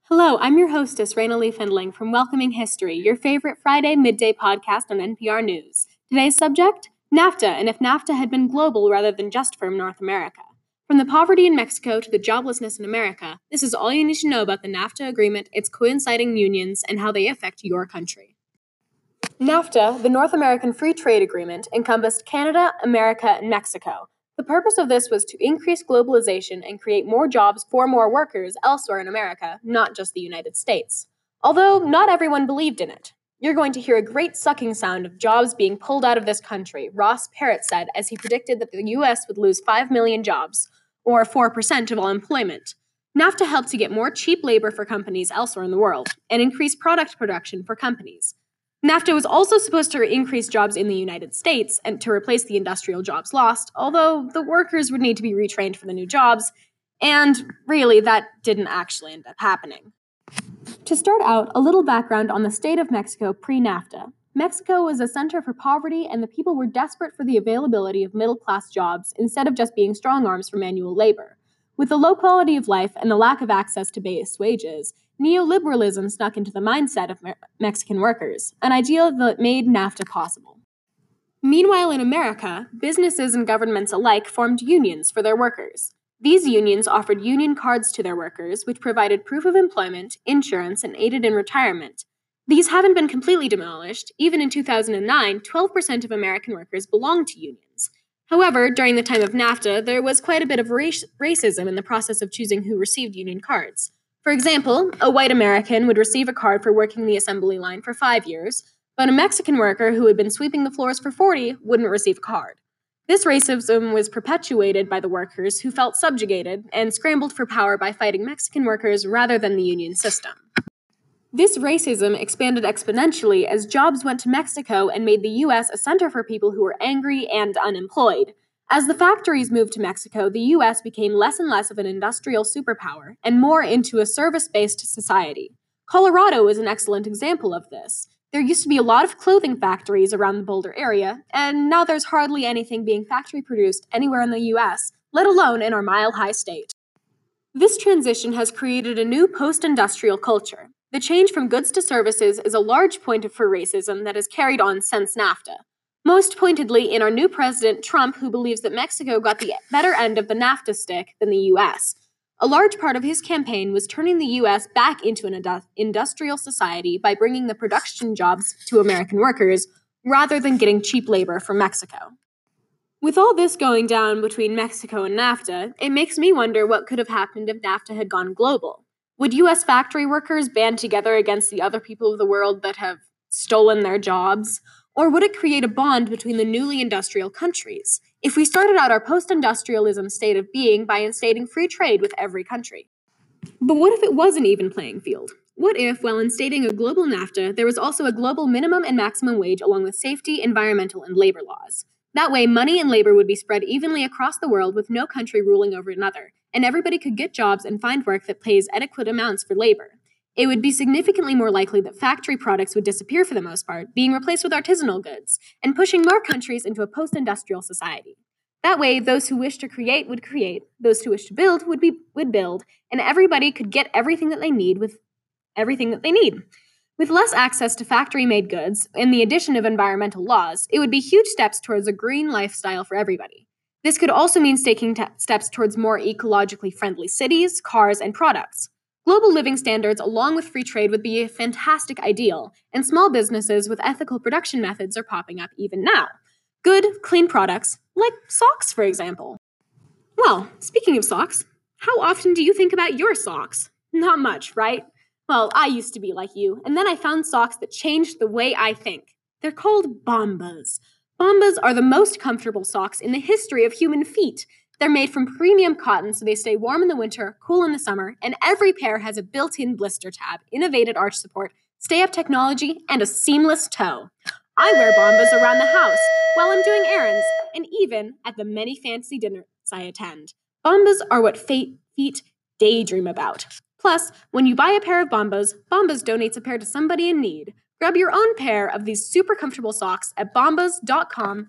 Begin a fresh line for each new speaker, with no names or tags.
Hello, I'm your hostess, Raina Lee Findling from Welcoming History, your favorite Friday midday podcast on NPR News. Today's subject? NAFTA, and if NAFTA had been global rather than just from North America. From the poverty in Mexico to the joblessness in America, this is all you need to know about the NAFTA agreement, its coinciding unions, and how they affect your country. NAFTA, the North American Free Trade Agreement, encompassed Canada, America, and Mexico. The purpose of this was to increase globalization and create more jobs for more workers elsewhere in America, not just the United States. Although not everyone believed in it. You're going to hear a great sucking sound of jobs being pulled out of this country, Ross Perot said as he predicted that the U.S. would lose 5 million jobs, or 4% of all employment. NAFTA helped to get more cheap labor for companies elsewhere in the world, and increase product production for companies. NAFTA was also supposed to increase jobs in the United States and to replace the industrial jobs lost, although the workers would need to be retrained for the new jobs, and really, that didn't actually end up happening. To start out, a little background on the state of Mexico pre-NAFTA. Mexico was a center for poverty, and the people were desperate for the availability of middle-class jobs instead of just being strong arms for manual labor. With the low quality of life and the lack of access to base wages, neoliberalism snuck into the mindset of Mexican workers, an ideal that made NAFTA possible. Meanwhile, in America, businesses and governments alike formed unions for their workers. These unions offered union cards to their workers, which provided proof of employment, insurance, and aided in retirement. These haven't been completely demolished. Even in 2009, 12% of American workers belonged to unions. However, during the time of NAFTA, there was quite a bit of racism in the process of choosing who received union cards. For example, a white American would receive a card for working the assembly line for 5 years, but a Mexican worker who had been sweeping the floors for 40 wouldn't receive a card. This racism was perpetuated by the workers who felt subjugated and scrambled for power by fighting Mexican workers rather than the union system. This racism expanded exponentially as jobs went to Mexico and made the U.S. a center for people who were angry and unemployed. As the factories moved to Mexico, the U.S. became less and less of an industrial superpower and more into a service-based society. Colorado is an excellent example of this. There used to be a lot of clothing factories around the Boulder area, and now there's hardly anything being factory-produced anywhere in the U.S., let alone in our mile-high state. This transition has created a new post-industrial culture. The change from goods to services is a large point for racism that has carried on since NAFTA. Most pointedly in our new president, Trump, who believes that Mexico got the better end of the NAFTA stick than the U.S. A large part of his campaign was turning the U.S. back into an industrial society by bringing the production jobs to American workers, rather than getting cheap labor from Mexico. With all this going down between Mexico and NAFTA, it makes me wonder what could have happened if NAFTA had gone global. Would U.S. factory workers band together against the other people of the world that have stolen their jobs? Or would it create a bond between the newly industrial countries, if we started out our post-industrialism state of being by instating free trade with every country? But what if it was an even playing field? What if, while instating a global NAFTA, there was also a global minimum and maximum wage along with safety, environmental, and labor laws? That way, money and labor would be spread evenly across the world with no country ruling over another, and everybody could get jobs and find work that pays adequate amounts for labor. It would be significantly more likely that factory products would disappear for the most part, being replaced with artisanal goods, and pushing more countries into a post-industrial society. That way, those who wish to create would create, those who wish to build would build, and everybody could get everything that they need with everything that they need. With less access to factory-made goods and the addition of environmental laws, it would be huge steps towards a green lifestyle for everybody. This could also mean taking steps towards more ecologically friendly cities, cars, and products. Global living standards along with free trade would be a fantastic ideal, and small businesses with ethical production methods are popping up even now. Good, clean products, like socks, for example. Well, speaking of socks, how often do you think about your socks? Not much, right? Well, I used to be like you, and then I found socks that changed the way I think. They're called Bombas. Bombas are the most comfortable socks in the history of human feet. They're made from premium cotton so they stay warm in the winter, cool in the summer, and every pair has a built-in blister tab, innovative arch support, stay-up technology, and a seamless toe. I wear Bombas around the house, while I'm doing errands, and even at the many fancy dinners I attend. Bombas are what feet daydream about. Plus, when you buy a pair of Bombas, Bombas donates a pair to somebody in need. Grab your own pair of these super comfortable socks at bombas.com